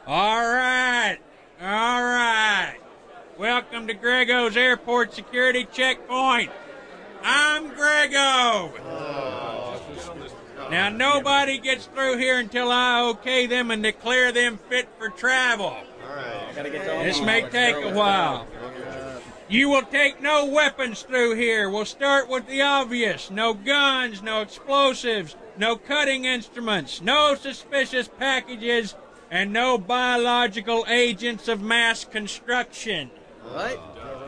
All right. All right. Welcome to Grego's Airport Security Checkpoint. I'm Grego. Now, nobody gets through here until I okay them and declare them fit for travel. All right. This may take a while. You will take no weapons through here. We'll start with the obvious. No guns, no explosives, no cutting instruments, no suspicious packages, and no biological agents of mass construction. What?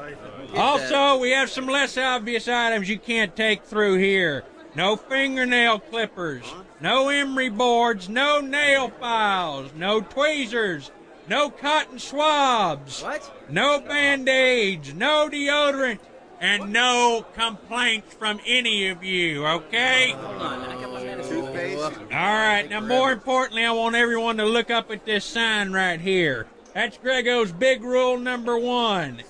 Also, we have some less obvious items you can't take through here. No fingernail clippers, no emery boards, no nail files, no tweezers, no cotton swabs, no Band-Aids, no deodorant, and no complaints from any of you, okay? All right, now more importantly, I want everyone to look up at this sign right here. That's Grego's big rule number 1.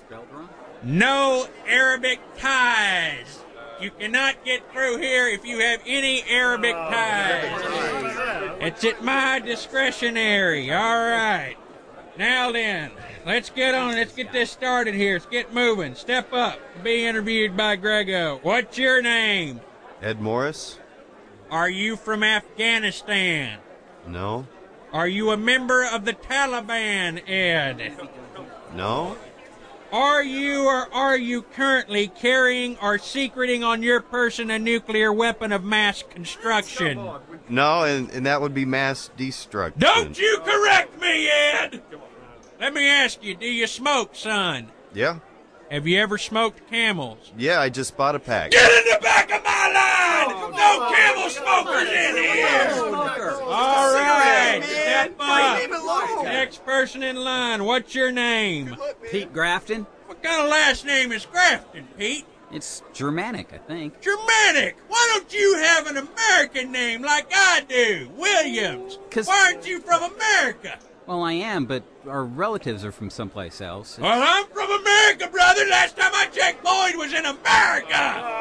No Arabic ties. You cannot get through here if you have any Arabic ties. It's at my discretionary. All right. Now then, let's get on. Let's get this started here. Let's get moving. Step up to be interviewed by Grego. What's your name? Ed Morris? Are you from Afghanistan? No. Are you a member of the Taliban, Ed? No. Are you or are you currently carrying or secreting on your person a nuclear weapon of mass construction? No, and that would be mass destruction. Don't you correct me, Ed! Let me ask you, do you smoke, son? Yeah. Have you ever smoked Camels? Yeah, I just bought a pack. Get in the back of my line! No Camel smokers in here! All right, step up. Next person in line, what's your name? Pete Grafton. What kind of last name is Grafton, Pete? It's Germanic, I think. Germanic! Why don't you have an American name like I do? Williams! 'Cause- Why aren't you from America? Well, I am, but our relatives are from someplace else. Well, I'm from America, brother. Last time I checked, Boyd was in America.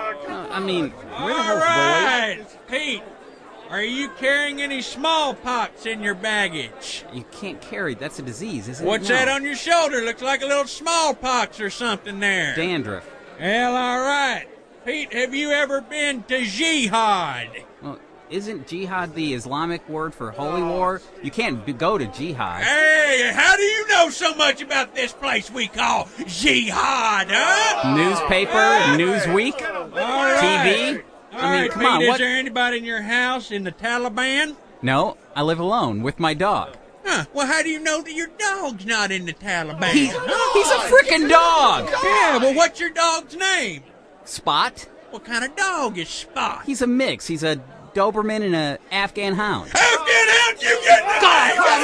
I mean, where the All hell's right, Pete. Are you carrying any smallpox in your baggage? Boyd? You can't carry. That's a disease, isn't it? What's No. that on your shoulder? Looks like a little smallpox or something there. Dandruff. Well, all right. Pete, have you ever been to jihad? Well, isn't jihad the Islamic word for holy war? You can't go to jihad. Hey, how do you know so much about this place we call jihad, huh? Newspaper, Newsweek, All right. TV. All I mean, right, come Pete, on, is what? there anybody in your house in the Taliban? No, I live alone with my dog. Huh, well, how do you know that your dog's not in the Taliban? He's a freaking dog! Yeah, well, what's your dog's name? Spot? What kind of dog is Spot? He's a mix. He's a Doberman and an Afghan hound. Afghan hound, you get the Come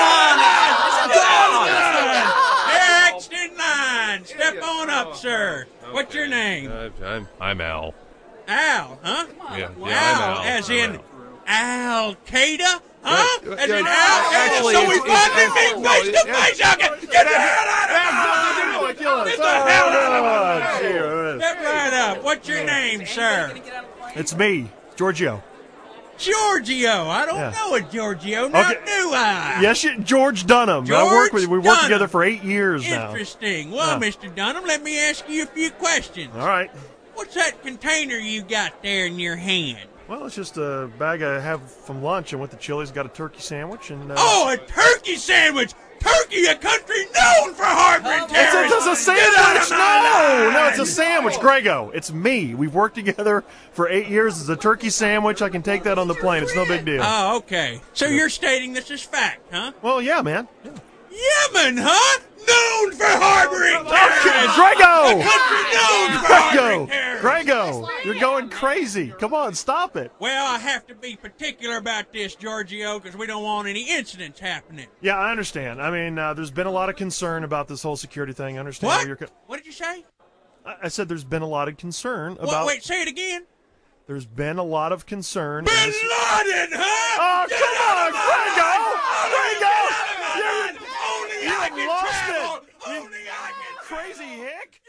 on! Next in line. Step on up, sir. What's your name? I'm Al. Al, huh? Yeah, Al, I'm Al. as I'm in Al. Al-Qaeda? Huh? As in yeah, Al-Qaeda? actually, So we it's- finally it's- meet face to face. Get the hell out of here! Get the hell out of here! Step right up. What's your name, sir? It's me, Giorgio. Giorgio. I don't Yeah. know a Giorgio. Now Okay. do I? Yes, George Dunham. I work with. We worked Dunham. together for 8 years now. Interesting. Well, Yeah. Mr. Dunham, let me ask you a few questions. All right. What's that container you got there in your hand? Well, it's just a bag I have from lunch. I went to Chili's, got a turkey sandwich, and Oh, a turkey sandwich! Turkey, a country known for harboring terrorists! it's a Get out sandwich. of my No, line! it's a sandwich, Grego. It's me. We've worked together for 8 years. It's a turkey sandwich. I can take that on the plane. It's no big deal. Oh, okay. So you're stating this is fact, huh? Well, yeah, man. Yeah. Yemen, huh? Known for harboring terrorists! Grego! A country known for harboring Grego! terrorists! Grego! You're going crazy. Come on, stop it. Well, I have to be particular about this, Giorgio, because we don't want any incidents happening. Yeah, I understand. I mean, there's been a lot of concern about this whole security thing. I understand What? where you're. What did you say? I said there's been a lot of concern about. Wait, say it again. There's been a lot of concern. Bin Laden, huh? Oh, Get come out on, of my Grego! line! Grego! Get out of my line! Only I You can lost travel! it! Only I can Crazy hick!